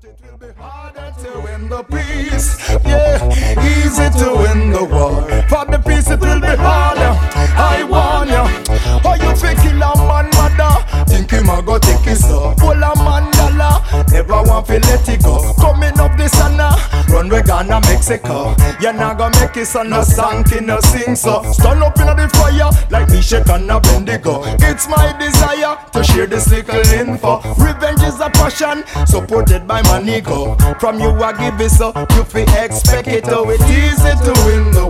It will be harder to win the peace, yeah, easy to win the war. For the peace it will be harder, I warn ya. How you fake kill a man mother? Think him a go take his up. Pull a man dollar, never want to let it go. Coming up this and run we Ghana, Mexico. You not gonna make it so no song in no sing so. Stand up in the fire like me shake and a bendigo. It's my desire to share this little info. Revenge is a passion, supported by my ego. From you I give it so, you fi expect it. Oh, it's easy to win the